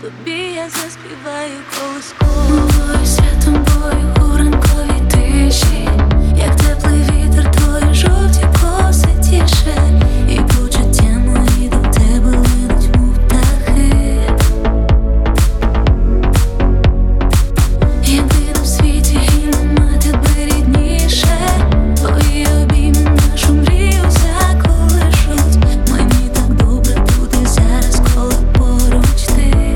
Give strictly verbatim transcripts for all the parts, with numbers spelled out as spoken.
тобі я заспіваю колискову. Твою святом бою у ранковій тиші, як теплий вітер, твої жовті коси тіше, і почуття мої до тебе линуть, мов птахи. Єдина в світі, і нема тебе рідніше, твої обійми нашу мрію заколишуть. Мені так добре буде зараз, коли поруч ти.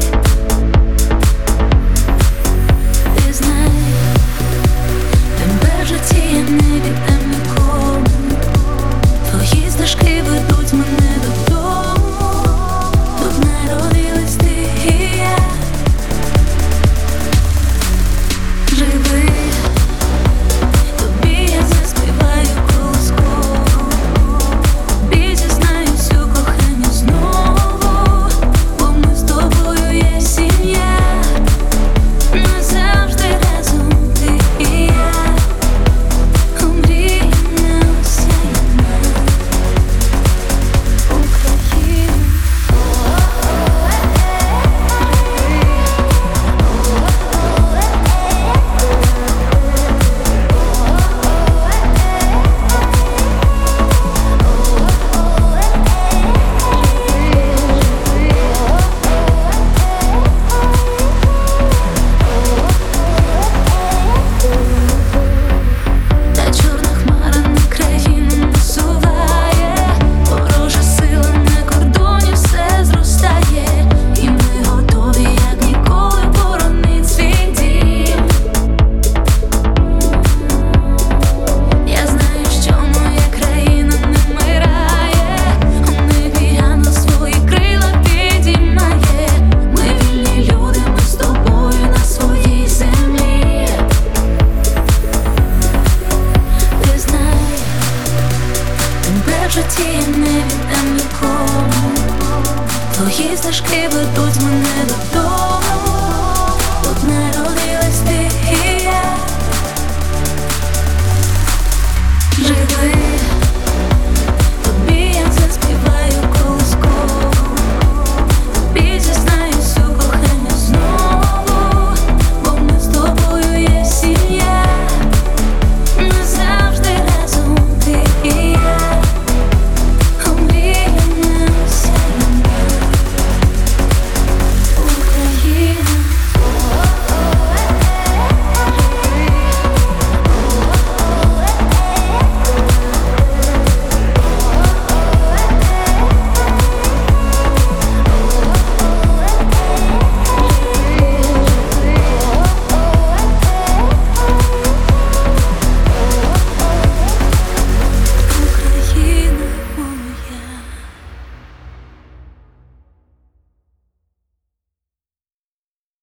Ти знаєш, тебе в житті я не віддам нікому. Твої стежки ведуть мене додому. Тут народилась ти і я. Живи, тобі я заспіваю колискову. Тобі зізнаюсь у коханні знову, бо ми з тобою є сім'я. Назавжди разом ти і я. Омріяна, осяяна Україна. Та чорна хмара на країну насуває, ворожа сила на кордоні все зростає, і ми готові, як ніколи, боронить свій дім. Я знаю, що моя країна не вмирає, у небі ангел свої крила підіймає. Ми вільні люди, ми з тобою на своїй землі. Ти знаєш, тебе в житті я не віддам нікому. Твої стежки ведуть мене додому. Тут народилась ти і я. Живи.